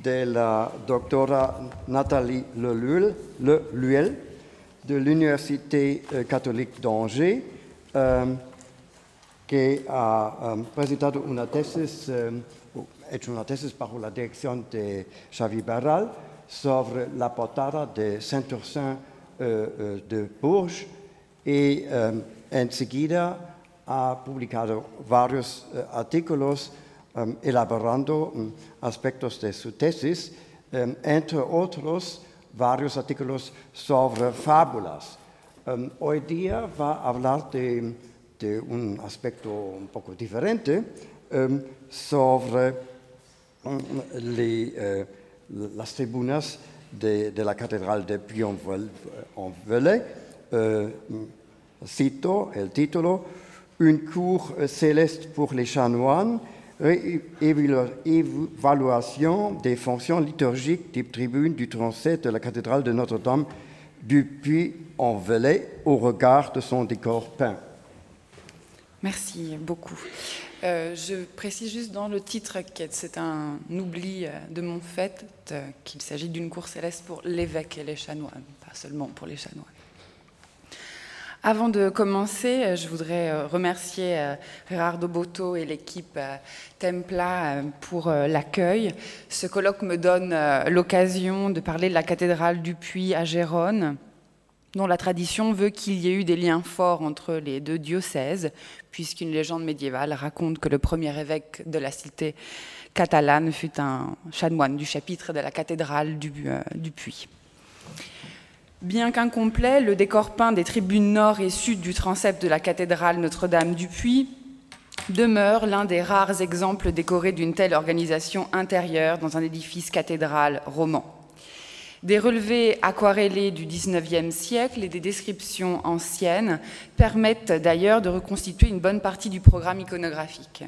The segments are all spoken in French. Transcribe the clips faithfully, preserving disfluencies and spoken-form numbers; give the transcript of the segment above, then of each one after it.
de la doctora Nathalie Leluel, Leluel de l'Université cattolique d'Angers, eh, che ha um, presentato una tesis, um, hecho una tesis bajo la dirección de Xavier Barral sobre la portada de Saint-Ursin uh, de Bourges y um, enseguida ha publicado varios uh, artículos um, elaborando um, aspectos de su tesis, um, entre otros varios artículos sobre fábulas. Um, hoy día va a hablar de, de un aspecto un poco diferente um, sobre um, les, uh, las tribunas de, de la catedral de Puy-en-Velay. Uh, cito el título: Un cours céleste pour les chanoines, évaluation des fonctions liturgiques des tribunes du transept de la cathédrale de Notre-Dame du Puy-en-Velay au regard de son décor peint. Merci beaucoup. Euh, je précise juste dans le titre que c'est un oubli de mon fait, qu'il s'agit d'une cour céleste pour l'évêque et les chanoines, pas seulement pour les chanoines. Avant de commencer, je voudrais remercier Gerardo Boto et l'équipe Templa pour l'accueil. Ce colloque me donne l'occasion de parler de la cathédrale du Puy à Gérone, dont la tradition veut qu'il y ait eu des liens forts entre les deux diocèses, puisqu'une légende médiévale raconte que le premier évêque de la cité catalane fut un chanoine du chapitre de la cathédrale du, euh, du Puy. Bien qu'incomplet, le décor peint des tribunes nord et sud du transept de la cathédrale Notre-Dame du Puy demeure l'un des rares exemples décorés d'une telle organisation intérieure dans un édifice cathédral roman. Des relevés aquarellés du dix-neuvième siècle et des descriptions anciennes permettent d'ailleurs de reconstituer une bonne partie du programme iconographique.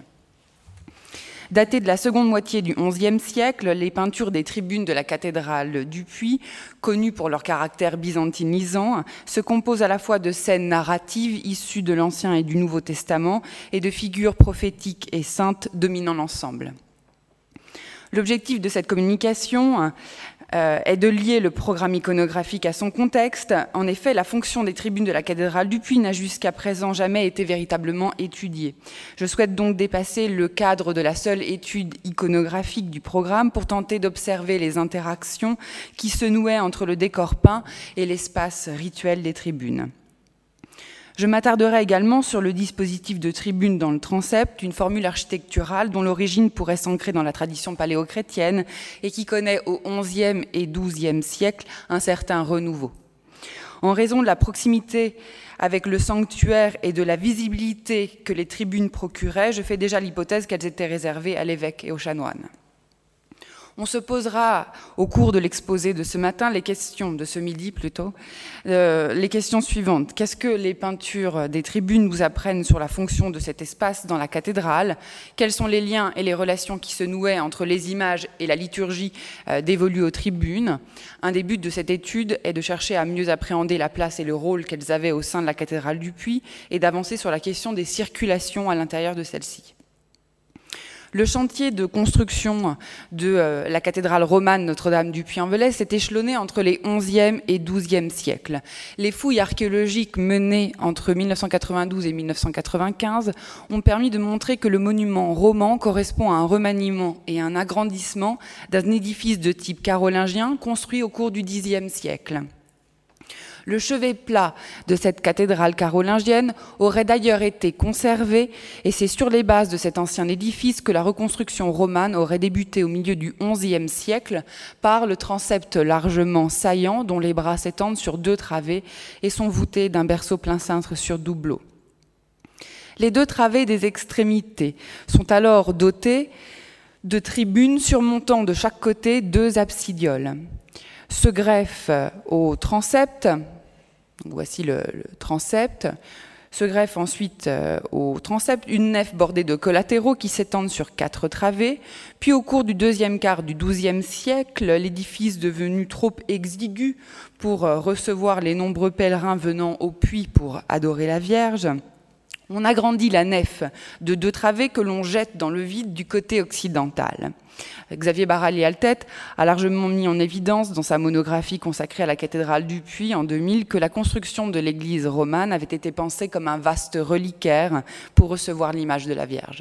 Datées de la seconde moitié du onzième siècle, les peintures des tribunes de la cathédrale du Puy, connues pour leur caractère byzantinisant, se composent à la fois de scènes narratives issues de l'Ancien et du Nouveau Testament et de figures prophétiques et saintes dominant l'ensemble. L'objectif de cette communication euh, est de lier le programme iconographique à son contexte. En effet, la fonction des tribunes de la cathédrale du Puy n'a jusqu'à présent jamais été véritablement étudiée. Je souhaite donc dépasser le cadre de la seule étude iconographique du programme pour tenter d'observer les interactions qui se nouaient entre le décor peint et l'espace rituel des tribunes. Je m'attarderai également sur le dispositif de tribune dans le transept, une formule architecturale dont l'origine pourrait s'ancrer dans la tradition paléochrétienne et qui connaît au onzième et douzième siècle un certain renouveau. En raison de la proximité avec le sanctuaire et de la visibilité que les tribunes procuraient, je fais déjà l'hypothèse qu'elles étaient réservées à l'évêque et aux chanoines. On se posera au cours de l'exposé de ce matin, les questions de ce midi plutôt, euh, les questions suivantes. Qu'est-ce que les peintures des tribunes nous apprennent sur la fonction de cet espace dans la cathédrale? Quels sont les liens et les relations qui se nouaient entre les images et la liturgie euh, dévolue aux tribunes? Un des buts de cette étude est de chercher à mieux appréhender la place et le rôle qu'elles avaient au sein de la cathédrale du Puy et d'avancer sur la question des circulations à l'intérieur de celle-ci. Le chantier de construction de euh, la cathédrale romane Notre-Dame du Puy-en-Velay s'est échelonné entre les onzième et douzième siècles. Les fouilles archéologiques menées entre mille neuf cent quatre-vingt-douze et mille neuf cent quatre-vingt-quinze ont permis de montrer que le monument roman correspond à un remaniement et un agrandissement d'un édifice de type carolingien construit au cours du dixième siècle. Le chevet plat de cette cathédrale carolingienne aurait d'ailleurs été conservé et c'est sur les bases de cet ancien édifice que la reconstruction romane aurait débuté au milieu du onzième siècle par le transept largement saillant dont les bras s'étendent sur deux travées et sont voûtés d'un berceau plein cintre sur doubleau. Les deux travées des extrémités sont alors dotées de tribunes surmontant de chaque côté deux absidioles. Se greffe au transept, voici le, le transept, se greffe ensuite euh, au transept une nef bordée de collatéraux qui s'étendent sur quatre travées, puis au cours du deuxième quart du douzième siècle, l'édifice devenu trop exigu pour euh, recevoir les nombreux pèlerins venant au puits pour adorer la Vierge, On agrandit la nef de deux travées que l'on jette dans le vide du côté occidental. Xavier Barralier-Altet a largement mis en évidence dans sa monographie consacrée à la cathédrale du Puy en deux mille que la construction de l'église romane avait été pensée comme un vaste reliquaire pour recevoir l'image de la Vierge.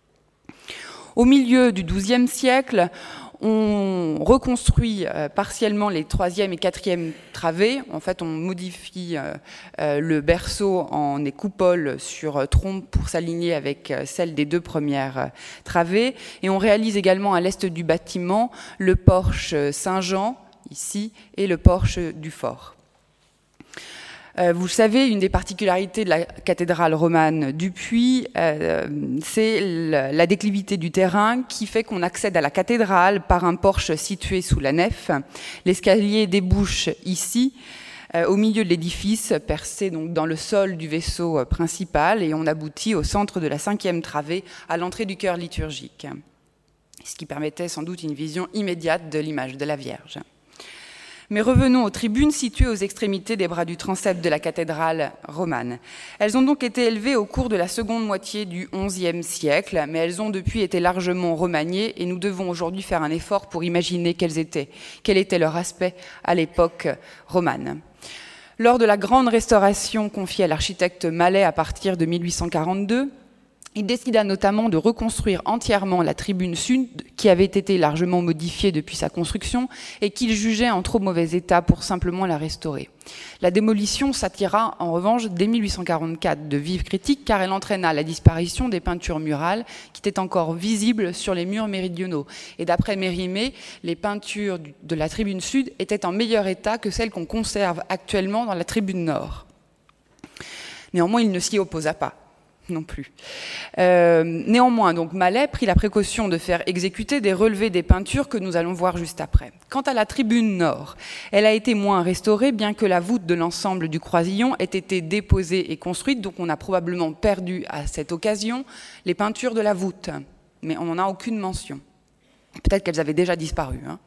Au milieu du douzième siècle, on reconstruit euh, partiellement les troisième et quatrième travées. En fait, on modifie euh, euh, le berceau en des coupoles sur euh, trompe pour s'aligner avec euh, celle des deux premières euh, travées. Et on réalise également à l'est du bâtiment le porche Saint-Jean, ici, et le porche du fort. Euh, vous le savez, une des particularités de la cathédrale romane du Puy, euh, c'est la déclivité du terrain qui fait qu'on accède à la cathédrale par un porche situé sous la nef. L'escalier débouche ici, euh, au milieu de l'édifice, percé donc dans le sol du vaisseau principal, et on aboutit au centre de la cinquième travée, à l'entrée du chœur liturgique, ce qui permettait sans doute une vision immédiate de l'image de la Vierge. Mais revenons aux tribunes situées aux extrémités des bras du transept de la cathédrale romane. Elles ont donc été élevées au cours de la seconde moitié du onzième siècle, mais elles ont depuis été largement remaniées et nous devons aujourd'hui faire un effort pour imaginer quelles étaient, quel était leur aspect à l'époque romane. Lors de la grande restauration confiée à l'architecte Mallet à partir de mille huit cent quarante-deux, il décida notamment de reconstruire entièrement la tribune sud, qui avait été largement modifiée depuis sa construction et qu'il jugeait en trop mauvais état pour simplement la restaurer. La démolition s'attira en revanche dès mille huit cent quarante-quatre de vives critiques, car elle entraîna la disparition des peintures murales qui étaient encore visibles sur les murs méridionaux. Et d'après Mérimée, les peintures de la tribune sud étaient en meilleur état que celles qu'on conserve actuellement dans la tribune nord. Néanmoins, il ne s'y opposa pas. Non plus. Euh, néanmoins, donc, Mallet prit la précaution de faire exécuter des relevés des peintures que nous allons voir juste après. Quant à la tribune nord, elle a été moins restaurée, bien que la voûte de l'ensemble du croisillon ait été déposée et construite, donc on a probablement perdu à cette occasion les peintures de la voûte, mais on n'en a aucune mention. Peut-être qu'elles avaient déjà disparu. Hein.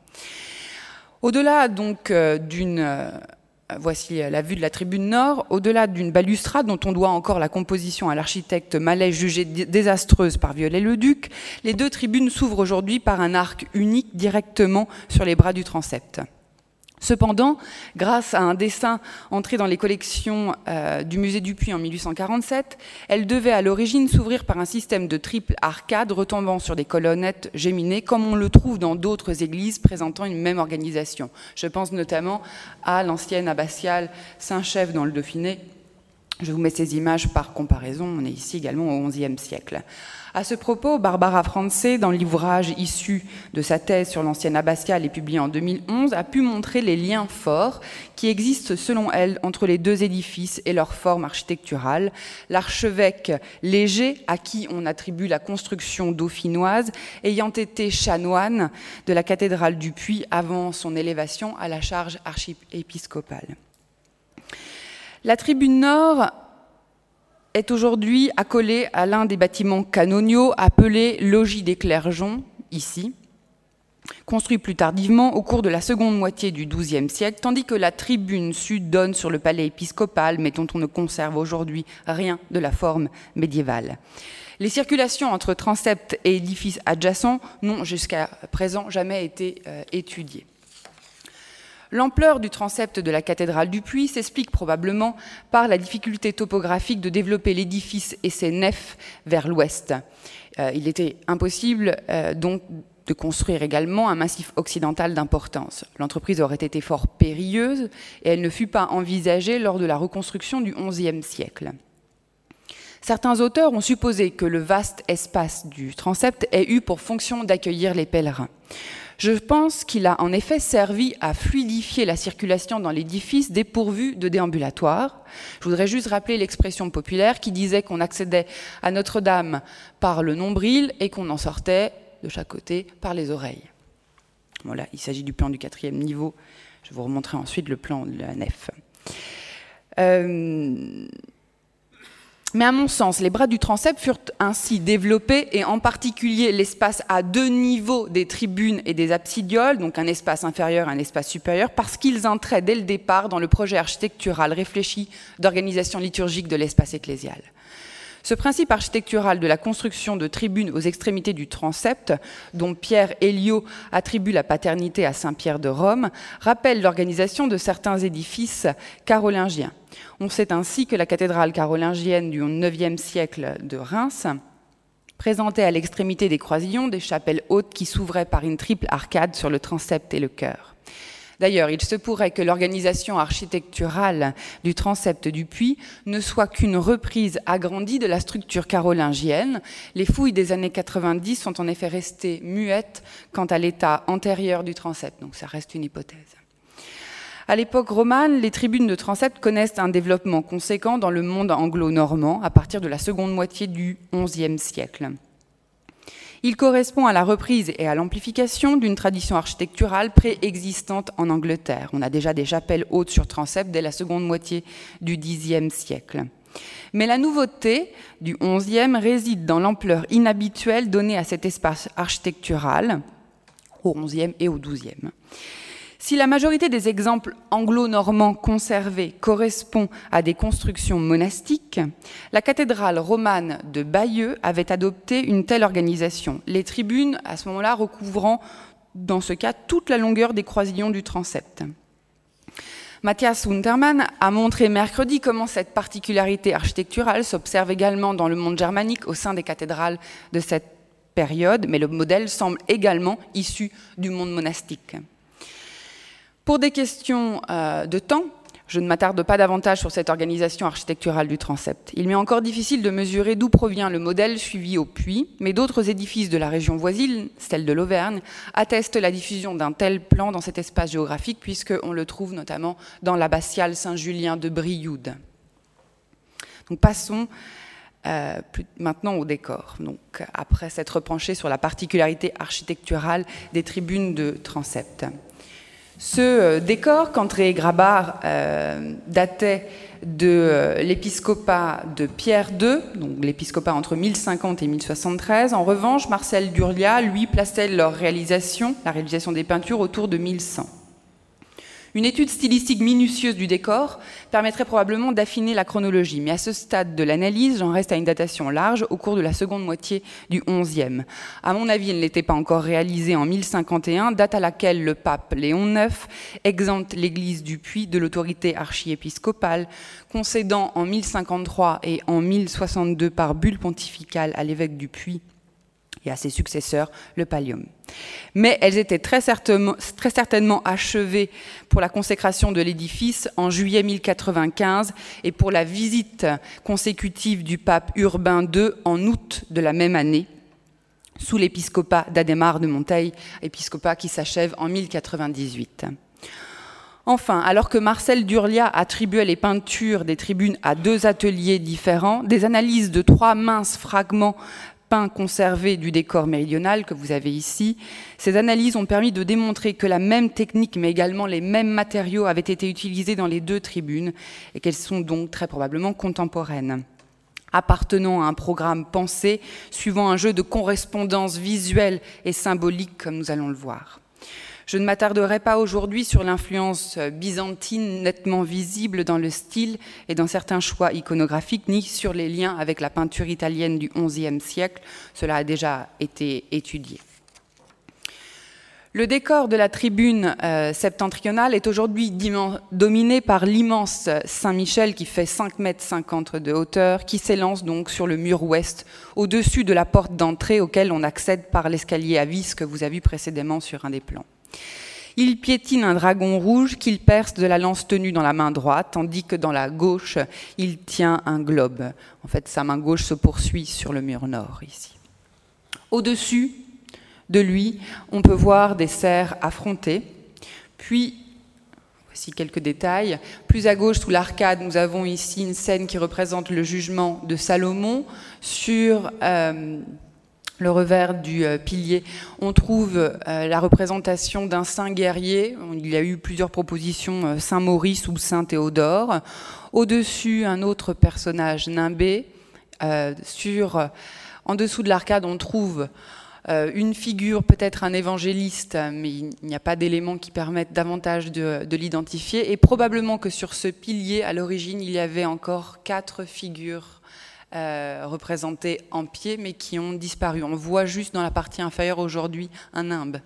Au-delà donc euh, d'une... Euh, Voici la vue de la tribune nord. Au-delà d'une balustrade dont on doit encore la composition à l'architecte Mallet jugée désastreuse par Viollet-le-Duc, les deux tribunes s'ouvrent aujourd'hui par un arc unique directement sur les bras du transept. Cependant, grâce à un dessin entré dans les collections euh, du musée du Puy en mille huit cent quarante-sept, elle devait à l'origine s'ouvrir par un système de triple arcade retombant sur des colonnettes géminées, comme on le trouve dans d'autres églises présentant une même organisation. Je pense notamment à l'ancienne abbatiale Saint-Chef dans le Dauphiné. Je vous mets ces images par comparaison, on est ici également au onzième siècle. À ce propos, Barbara Francé, dans l'ouvrage issu de sa thèse sur l'ancienne abbatiale et publié en deux mille onze, a pu montrer les liens forts qui existent selon elle entre les deux édifices et leur forme architecturale. L'archevêque Léger, à qui on attribue la construction dauphinoise, ayant été chanoine de la cathédrale du Puy avant son élévation à la charge archiépiscopale. La tribune nord est aujourd'hui accolée à l'un des bâtiments canoniaux appelé Logis des Clergeons, ici, construit plus tardivement au cours de la seconde moitié du douzième siècle, tandis que la tribune sud donne sur le palais épiscopal, mais dont on ne conserve aujourd'hui rien de la forme médiévale. Les circulations entre transept et édifices adjacents n'ont jusqu'à présent jamais été euh, étudiées. L'ampleur du transept de la cathédrale du Puy s'explique probablement par la difficulté topographique de développer l'édifice et ses nefs vers l'ouest. Euh, il était impossible euh, donc de construire également un massif occidental d'importance. L'entreprise aurait été fort périlleuse et elle ne fut pas envisagée lors de la reconstruction du onzième siècle. Certains auteurs ont supposé que le vaste espace du transept ait eu pour fonction d'accueillir les pèlerins. Je pense qu'il a en effet servi à fluidifier la circulation dans l'édifice dépourvu de déambulatoire. Je voudrais juste rappeler l'expression populaire qui disait qu'on accédait à Notre-Dame par le nombril et qu'on en sortait de chaque côté par les oreilles. Voilà, il s'agit du plan du quatrième niveau. Je vous remontrerai ensuite le plan de la nef. Euh... Mais à mon sens, les bras du transept furent ainsi développés, et en particulier l'espace à deux niveaux des tribunes et des absidioles, donc un espace inférieur et un espace supérieur, parce qu'ils entraient dès le départ dans le projet architectural réfléchi d'organisation liturgique de l'espace ecclésial. Ce principe architectural de la construction de tribunes aux extrémités du transept, dont Pierre Héliot attribue la paternité à Saint-Pierre de Rome, rappelle l'organisation de certains édifices carolingiens. On sait ainsi que la cathédrale carolingienne du neuvième siècle de Reims présentait à l'extrémité des croisillons des chapelles hautes qui s'ouvraient par une triple arcade sur le transept et le chœur. D'ailleurs, il se pourrait que l'organisation architecturale du transept du puits ne soit qu'une reprise agrandie de la structure carolingienne. Les fouilles des années quatre-vingt-dix sont en effet restées muettes quant à l'état antérieur du transept, donc ça reste une hypothèse. À l'époque romane, les tribunes de transept connaissent un développement conséquent dans le monde anglo-normand à partir de la seconde moitié du onzième siècle. Il correspond à la reprise et à l'amplification d'une tradition architecturale préexistante en Angleterre. On a déjà des chapelles hautes sur transept dès la seconde moitié du dixième siècle. Mais la nouveauté du onzième réside dans l'ampleur inhabituelle donnée à cet espace architectural au onzième et au douzième. Si la majorité des exemples anglo-normands conservés correspond à des constructions monastiques, la cathédrale romane de Bayeux avait adopté une telle organisation, les tribunes à ce moment-là recouvrant dans ce cas toute la longueur des croisillons du transept. Matthias Untermann a montré mercredi comment cette particularité architecturale s'observe également dans le monde germanique au sein des cathédrales de cette période, mais le modèle semble également issu du monde monastique. Pour des questions euh, de temps, je ne m'attarde pas davantage sur cette organisation architecturale du transept. Il m'est encore difficile de mesurer d'où provient le modèle suivi au puits, mais d'autres édifices de la région voisine, celle de l'Auvergne, attestent la diffusion d'un tel plan dans cet espace géographique, puisqu'on le trouve notamment dans l'abbatiale Saint-Julien de Brioude. Donc passons euh, plus, maintenant au décor, donc, après s'être penché sur la particularité architecturale des tribunes de transept. Ce décor qu'André Grabart euh, datait de euh, l'épiscopat de Pierre deux, donc l'épiscopat entre mille cinquante et mille soixante-treize. En revanche, Marcel Durlia, lui, plaçait leur réalisation, la réalisation des peintures autour de mille cent. Une étude stylistique minutieuse du décor permettrait probablement d'affiner la chronologie, mais à ce stade de l'analyse, j'en reste à une datation large au cours de la seconde moitié du onzième. À mon avis, elle n'était pas encore réalisée en mille cinquante et un, date à laquelle le pape Léon neuf exempte l'église du Puy de l'autorité archiépiscopale, concédant en mille cinquante-trois et en mille soixante-deux par bulle pontificale à l'évêque du Puy et à ses successeurs le pallium. Mais elles étaient très certainement, très certainement achevées pour la consécration de l'édifice en juillet mille quatre-vingt-quinze et pour la visite consécutive du pape Urbain deux en août de la même année, sous l'épiscopat d'Adhémar de Monteil, épiscopat qui s'achève en mille quatre-vingt-dix-huit. Enfin, alors que Marcel Durlia attribuait les peintures des tribunes à deux ateliers différents, des analyses de trois minces fragments peints conservés du décor méridional que vous avez ici, ces analyses ont permis de démontrer que la même technique, mais également les mêmes matériaux avaient été utilisés dans les deux tribunes et qu'elles sont donc très probablement contemporaines, appartenant à un programme pensé, suivant un jeu de correspondance visuelle et symbolique, comme nous allons le voir. Je ne m'attarderai pas aujourd'hui sur l'influence byzantine nettement visible dans le style et dans certains choix iconographiques, ni sur les liens avec la peinture italienne du onzième siècle. Cela a déjà été étudié. Le décor de la tribune euh, septentrionale est aujourd'hui dominé par l'immense Saint-Michel qui fait cinq mètres cinquante de hauteur, qui s'élance donc sur le mur ouest, au-dessus de la porte d'entrée auquel on accède par l'escalier à vis que vous avez vu précédemment sur un des plans. Il piétine un dragon rouge qu'il perce de la lance tenue dans la main droite, tandis que dans la gauche, il tient un globe. En fait, sa main gauche se poursuit sur le mur nord, ici. Au-dessus de lui, on peut voir des cerfs affrontés. Puis, voici quelques détails. Plus à gauche, sous l'arcade, nous avons ici une scène qui représente le jugement de Salomon. Sur euh, le revers du euh, pilier, on trouve euh, la représentation d'un saint guerrier. Il y a eu plusieurs propositions, euh, Saint Maurice ou Saint Théodore. Au-dessus, un autre personnage nimbé. Euh, sur, en dessous de l'arcade, on trouve euh, une figure, peut-être un évangéliste, mais il n'y a pas d'éléments qui permettent davantage de, de l'identifier. Et probablement que sur ce pilier, à l'origine, il y avait encore quatre figures euh, représentés en pied, mais qui ont disparu. On voit juste dans la partie inférieure aujourd'hui un nimbe.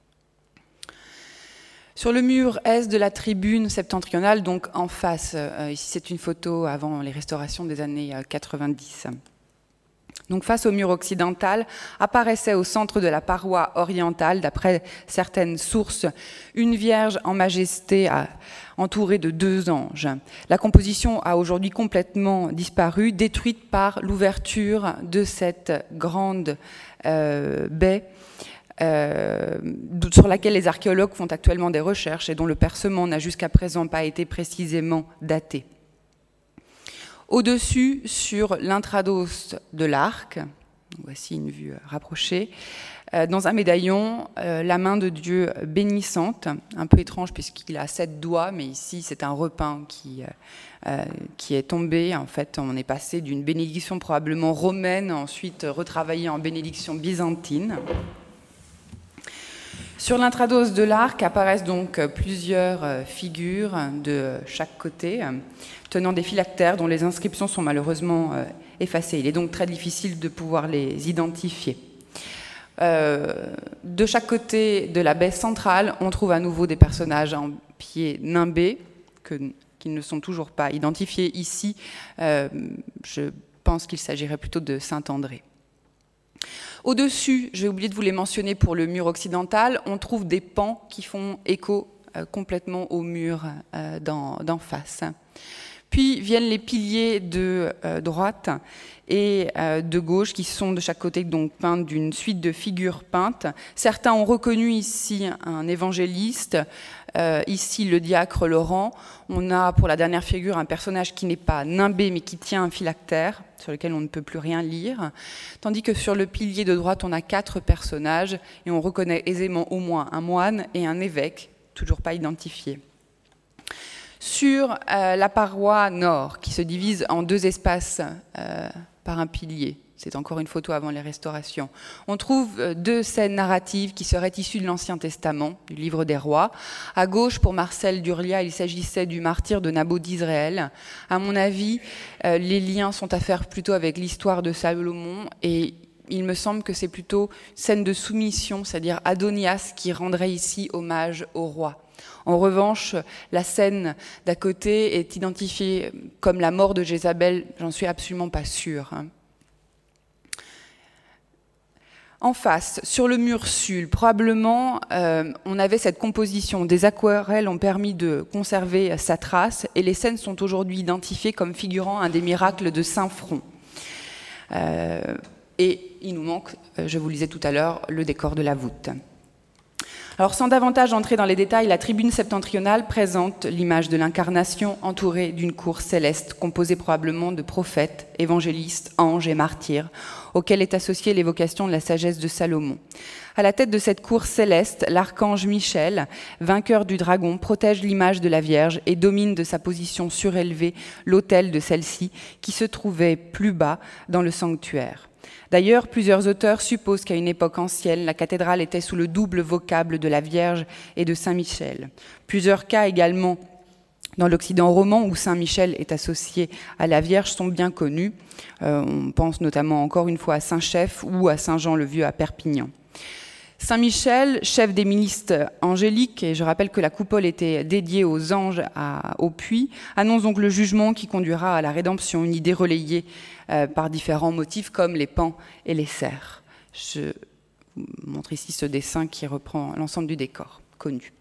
Sur le mur est de la tribune septentrionale, donc en face, euh, ici c'est une photo avant les restaurations des années quatre-vingt-dix. Donc face au mur occidental, apparaissait au centre de la paroi orientale, d'après certaines sources, une Vierge en majesté entourée de deux anges. La composition a aujourd'hui complètement disparu, détruite par l'ouverture de cette grande euh, baie Euh, sur laquelle les archéologues font actuellement des recherches et dont le percement n'a jusqu'à présent pas été précisément daté. Au-dessus, sur l'intrados de l'arc, voici une vue rapprochée, euh, dans un médaillon, euh, la main de Dieu bénissante, un peu étrange puisqu'il a sept doigts, mais ici c'est un repeint qui, euh, qui est tombé. En fait, on est passé d'une bénédiction probablement romaine, ensuite retravaillée en bénédiction byzantine. Sur l'intrados de l'arc apparaissent donc plusieurs figures de chaque côté, tenant des phylactères dont les inscriptions sont malheureusement effacées. Il est donc très difficile de pouvoir les identifier. Euh, de chaque côté de la baie centrale, on trouve à nouveau des personnages en pied nimbés, que, qui ne sont toujours pas identifiés ici. Euh, je pense qu'il s'agirait plutôt de Saint-André. Au-dessus, j'ai oublié de vous les mentionner pour le mur occidental, on trouve des pans qui font écho euh, complètement au mur euh, d'en face. Puis viennent les piliers de euh, droite et euh, de gauche qui sont de chaque côté donc peints d'une suite de figures peintes. Certains ont reconnu ici un évangéliste, euh, ici le diacre Laurent. On a pour la dernière figure un personnage qui n'est pas nimbé mais qui tient un phylactère sur lequel on ne peut plus rien lire, tandis que sur le pilier de droite on a quatre personnages et on reconnaît aisément au moins un moine et un évêque, toujours pas identifiés. Sur euh, la paroi nord, qui se divise en deux espaces euh, par un pilier, c'est encore une photo avant les restaurations, on trouve euh, deux scènes narratives qui seraient issues de l'Ancien Testament, du Livre des Rois. À gauche, pour Marcel Durlia, il s'agissait du martyre de Naboth d'Israël. À mon avis, euh, les liens sont à faire plutôt avec l'histoire de Salomon et il me semble que c'est plutôt scène de soumission, c'est-à-dire Adonias qui rendrait ici hommage au roi. En revanche, la scène d'à côté est identifiée comme la mort de Jézabel, j'en suis absolument pas sûre. En face, sur le mur sud, probablement, euh, on avait cette composition. Des aquarelles ont permis de conserver sa trace et les scènes sont aujourd'hui identifiées comme figurant un des miracles de Saint-Front. Euh, et il nous manque, je vous le disais tout à l'heure, le décor de la voûte. Alors, sans davantage entrer dans les détails, la tribune septentrionale présente l'image de l'incarnation entourée d'une cour céleste composée probablement de prophètes, évangélistes, anges et martyrs, auxquels est associée l'évocation de la sagesse de Salomon. À la tête de cette cour céleste, l'archange Michel, vainqueur du dragon, protège l'image de la Vierge et domine de sa position surélevée l'autel de celle-ci, qui se trouvait plus bas dans le sanctuaire. D'ailleurs, plusieurs auteurs supposent qu'à une époque ancienne, la cathédrale était sous le double vocable de la Vierge et de Saint-Michel. Plusieurs cas également dans l'Occident roman où Saint-Michel est associé à la Vierge sont bien connus. Euh, on pense notamment encore une fois à Saint-Chef ou à Saint-Jean-le-Vieux à Perpignan. Saint-Michel, chef des ministres angéliques, et je rappelle que la coupole était dédiée aux anges à, au puits, annonce donc le jugement qui conduira à la rédemption, une idée relayée euh, par différents motifs comme les pans et les cerfs. Je vous montre ici ce dessin qui reprend l'ensemble du décor connu.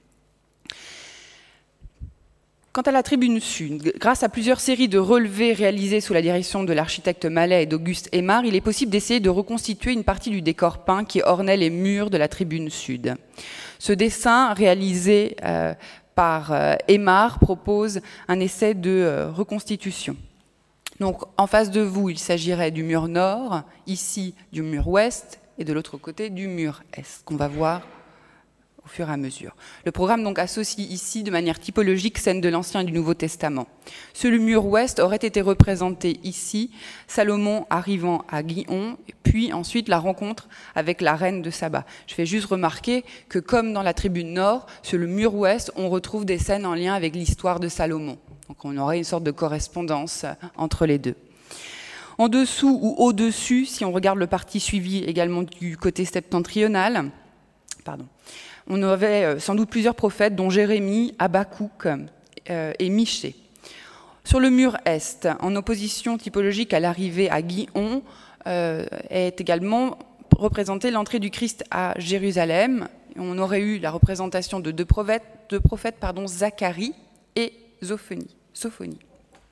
Quant à la tribune sud, grâce à plusieurs séries de relevés réalisés sous la direction de l'architecte Mallet et d'Auguste Aymar, il est possible d'essayer de reconstituer une partie du décor peint qui ornait les murs de la tribune sud. Ce dessin, réalisé euh, par euh, Aymar, propose un essai de euh, reconstitution. Donc, en face de vous, il s'agirait du mur nord, ici du mur ouest, et de l'autre côté du mur est, qu'on va voir au fur et à mesure. Le programme donc associe ici de manière typologique scènes de l'Ancien et du Nouveau Testament. Sur le mur ouest aurait été représenté ici Salomon arrivant à Gihon, puis ensuite la rencontre avec la reine de Saba. Je fais juste remarquer que comme dans la tribune nord, sur le mur ouest, on retrouve des scènes en lien avec l'histoire de Salomon. Donc on aurait une sorte de correspondance entre les deux. En dessous ou au-dessus, si on regarde le parti suivi également du côté septentrional, pardon, on avait sans doute plusieurs prophètes, dont Jérémie, Habakkuk euh, et Michée. Sur le mur est, en opposition typologique à l'arrivée à Gihon, euh, est également représentée l'entrée du Christ à Jérusalem. On aurait eu la représentation de deux prophètes, deux prophètes pardon, Zacharie et Sophonie. Sophonie.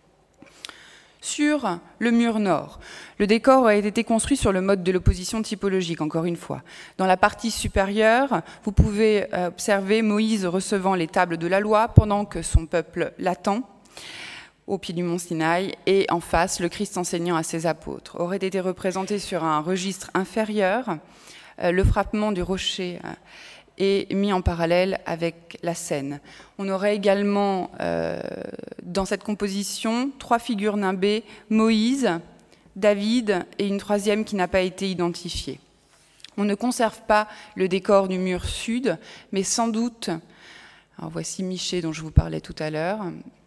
Sur le mur nord, le décor a été construit sur le mode de l'opposition typologique, encore une fois. Dans la partie supérieure, vous pouvez observer Moïse recevant les tables de la loi pendant que son peuple l'attend au pied du mont Sinaï, et en face, le Christ enseignant à ses apôtres. Aurait été représenté sur un registre inférieur, le frappement du rocher est mis en parallèle avec la scène. On aurait également, euh, dans cette composition, trois figures nimbées, Moïse, David et une troisième qui n'a pas été identifiée. On ne conserve pas le décor du mur sud, mais sans doute, alors voici Michée dont je vous parlais tout à l'heure.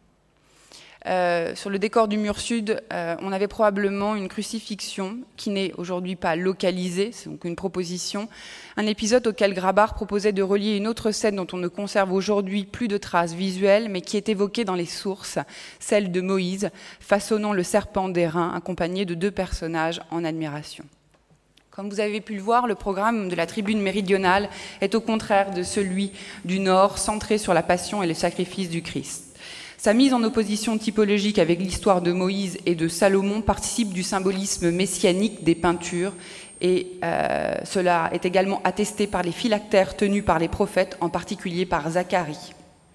Euh, sur le décor du mur sud, euh, on avait probablement une crucifixion qui n'est aujourd'hui pas localisée, c'est donc une proposition, un épisode auquel Grabar proposait de relier une autre scène dont on ne conserve aujourd'hui plus de traces visuelles, mais qui est évoquée dans les sources, celle de Moïse, façonnant le serpent d'airain, accompagné de deux personnages en admiration. Comme vous avez pu le voir, le programme de la tribune méridionale est au contraire de celui du nord, centré sur la passion et le sacrifice du Christ. Sa mise en opposition typologique avec l'histoire de Moïse et de Salomon participe du symbolisme messianique des peintures, et euh, cela est également attesté par les phylactères tenus par les prophètes, en particulier par Zacharie.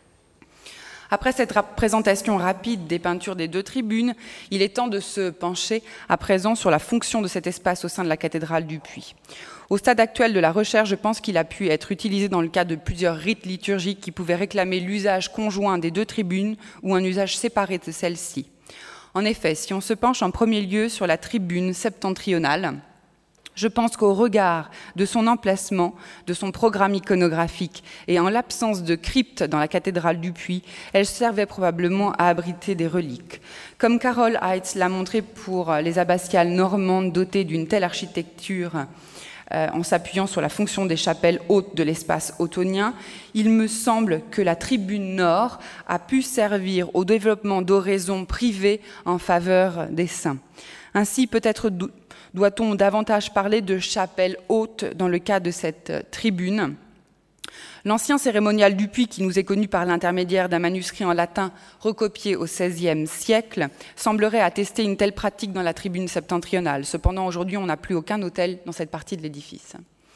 Après cette présentation rapide des peintures des deux tribunes, il est temps de se pencher à présent sur la fonction de cet espace au sein de la cathédrale du Puy. Au stade actuel de la recherche, je pense qu'il a pu être utilisé dans le cadre de plusieurs rites liturgiques qui pouvaient réclamer l'usage conjoint des deux tribunes ou un usage séparé de celle-ci. En effet, si on se penche en premier lieu sur la tribune septentrionale, je pense qu'au regard de son emplacement, de son programme iconographique et en l'absence de crypte dans la cathédrale du Puy, elle servait probablement à abriter des reliques. Comme Carol Heitz l'a montré pour les abbatiales normandes dotées d'une telle architecture, euh, en s'appuyant sur la fonction des chapelles hautes de l'espace ottonien, il me semble que la tribune nord a pu servir au développement d'oraisons privées en faveur des saints. Ainsi, peut-être doit-on davantage parler de chapelle haute dans le cas de cette tribune. L'ancien cérémonial du Puy, qui nous est connu par l'intermédiaire d'un manuscrit en latin recopié au seizième siècle, semblerait attester une telle pratique dans la tribune septentrionale. Cependant, aujourd'hui, on n'a plus aucun autel dans cette partie de l'édifice.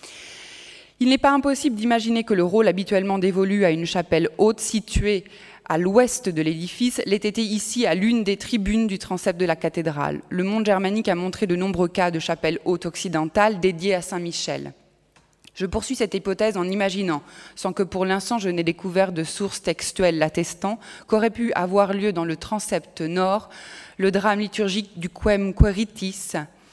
Il n'est pas impossible d'imaginer que le rôle habituellement dévolu à une chapelle haute située à l'ouest de l'édifice l'ait été ici à l'une des tribunes du transept de la cathédrale. Le monde germanique a montré de nombreux cas de chapelles hautes occidentales dédiées à Saint-Michel. Je poursuis cette hypothèse en imaginant, sans que pour l'instant je n'ai découvert de sources textuelles l'attestant, qu'aurait pu avoir lieu dans le transept nord le drame liturgique du Quem Queritis,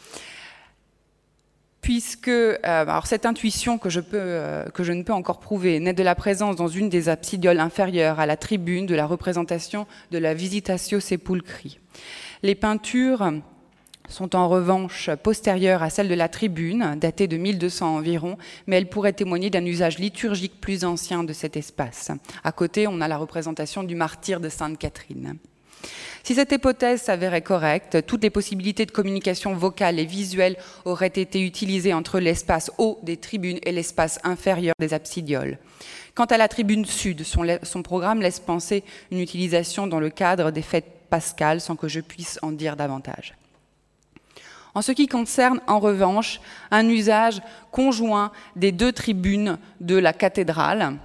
puisque euh, alors cette intuition que je, peux, euh, que je ne peux encore prouver naît de la présence dans une des absidioles inférieures à la tribune de la représentation de la Visitatio Sepulchri. Les peintures sont en revanche postérieures à celles de la tribune, datées de mille deux cents environ, mais elles pourraient témoigner d'un usage liturgique plus ancien de cet espace. À côté, on a la représentation du martyre de Sainte Catherine. Si cette hypothèse s'avérait correcte, toutes les possibilités de communication vocale et visuelle auraient été utilisées entre l'espace haut des tribunes et l'espace inférieur des absidioles. Quant à la tribune sud, son, son programme laisse penser une utilisation dans le cadre des fêtes pascales, sans que je puisse en dire davantage. En ce qui concerne, en revanche, un usage conjoint des deux tribunes de la cathédrale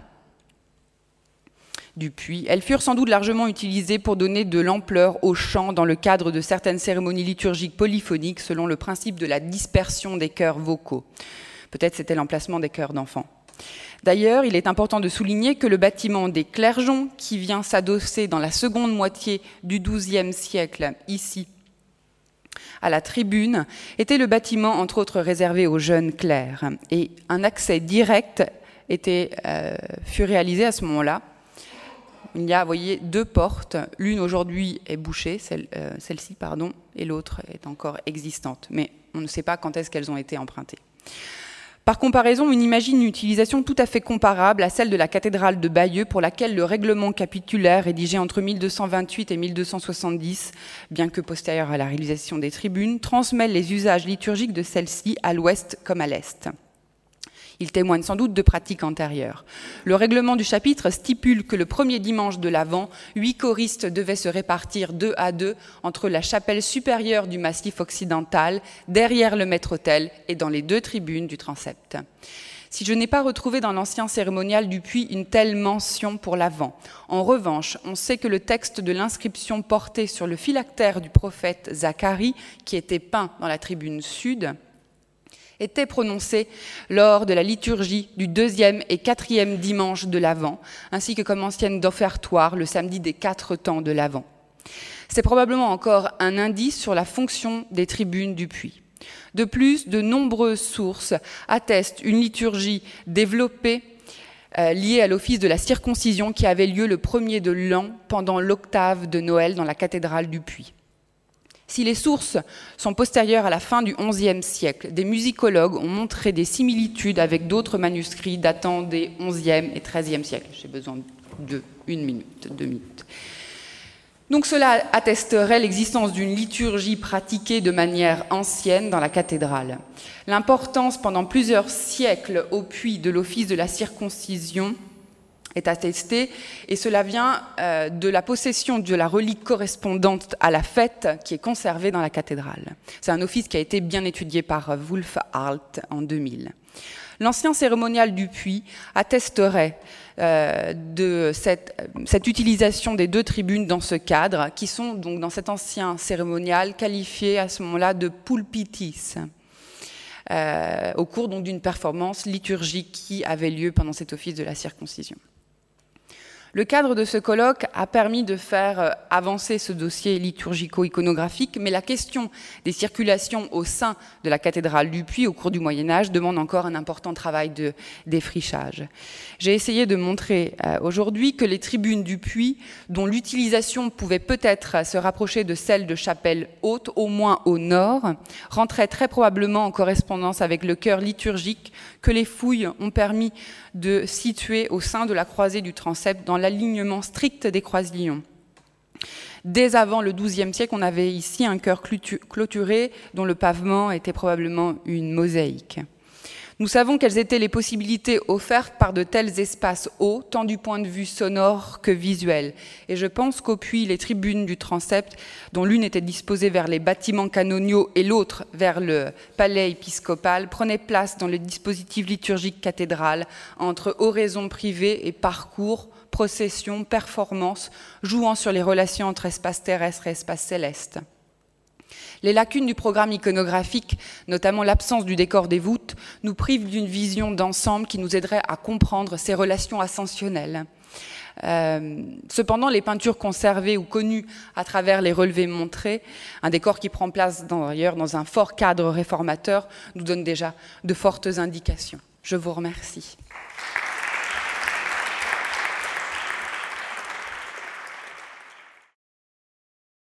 du Puy, elles furent sans doute largement utilisées pour donner de l'ampleur au chant dans le cadre de certaines cérémonies liturgiques polyphoniques selon le principe de la dispersion des chœurs vocaux. Peut-être c'était l'emplacement des chœurs d'enfants. D'ailleurs, il est important de souligner que le bâtiment des Clergeons, qui vient s'adosser dans la seconde moitié du douzième siècle, ici, à la tribune, était le bâtiment, entre autres, réservé aux jeunes clercs. Et un accès direct était, euh, fut réalisé à ce moment-là il y a, vous voyez, deux portes. L'une aujourd'hui est bouchée, celle, euh, celle-ci, pardon, et l'autre est encore existante. Mais on ne sait pas quand est-ce qu'elles ont été empruntées. Par comparaison, on imagine une utilisation tout à fait comparable à celle de la cathédrale de Bayeux, pour laquelle le règlement capitulaire, rédigé entre mille deux cent vingt-huit et mille deux cent soixante-dix, bien que postérieur à la réalisation des tribunes, transmet les usages liturgiques de celle-ci à l'ouest comme à l'est. Il témoigne sans doute de pratiques antérieures. Le règlement du chapitre stipule que le premier dimanche de l'Avent, huit choristes devaient se répartir deux à deux entre la chapelle supérieure du massif occidental, derrière le maître-autel et dans les deux tribunes du transept. Si je n'ai pas retrouvé dans l'ancien cérémonial du Puy une telle mention pour l'Avent, en revanche, on sait que le texte de l'inscription portait sur le phylactère du prophète Zacharie, qui était peint dans la tribune sud, était prononcé lors de la liturgie du deuxième et quatrième dimanche de l'Avent, ainsi que comme ancienne d'offertoire le samedi des quatre temps de l'Avent. C'est probablement encore un indice sur la fonction des tribunes du Puy. De plus, de nombreuses sources attestent une liturgie développée euh, liée à l'office de la circoncision qui avait lieu le premier de l'an pendant l'octave de Noël dans la cathédrale du Puy. Si les sources sont postérieures à la fin du onzième siècle, des musicologues ont montré des similitudes avec d'autres manuscrits datant des onzième et treizième siècles. J'ai besoin de une minute, deux minutes. Donc cela attesterait l'existence d'une liturgie pratiquée de manière ancienne dans la cathédrale. L'importance pendant plusieurs siècles au Puy de l'office de la circoncision est attesté, et cela vient euh, de la possession de la relique correspondante à la fête qui est conservée dans la cathédrale. C'est un office qui a été bien étudié par Wulf Arlt en deux mille. L'ancien cérémonial du Puy attesterait euh, de cette, cette utilisation des deux tribunes dans ce cadre, qui sont donc dans cet ancien cérémonial qualifiés à ce moment-là de pulpitis, euh, au cours donc d'une performance liturgique qui avait lieu pendant cet office de la circoncision. Le cadre de ce colloque a permis de faire avancer ce dossier liturgico-iconographique, mais la question des circulations au sein de la cathédrale du Puy au cours du Moyen-Âge demande encore un important travail de défrichage. J'ai essayé de montrer euh, aujourd'hui que les tribunes du Puy, dont l'utilisation pouvait peut-être se rapprocher de celle de chapelle haute, au moins au nord, rentraient très probablement en correspondance avec le chœur liturgique que les fouilles ont permis de situer au sein de la croisée du transept dans l'alignement strict des croisillons. Dès avant le douzième siècle, on avait ici un chœur clôturé dont le pavement était probablement une mosaïque. Nous savons quelles étaient les possibilités offertes par de tels espaces hauts, tant du point de vue sonore que visuel. Et je pense qu'au Puy, les tribunes du transept, dont l'une était disposée vers les bâtiments canoniaux et l'autre vers le palais épiscopal, prenaient place dans le dispositif liturgique cathédral entre oraison privée et parcours, procession, performance, jouant sur les relations entre espace terrestre et espace céleste. Les lacunes du programme iconographique, notamment l'absence du décor des voûtes, nous privent d'une vision d'ensemble qui nous aiderait à comprendre ces relations ascensionnelles. Euh, cependant, les peintures conservées ou connues à travers les relevés montrés, un décor qui prend place d'ailleurs dans un fort cadre réformateur, nous donne déjà de fortes indications. Je vous remercie.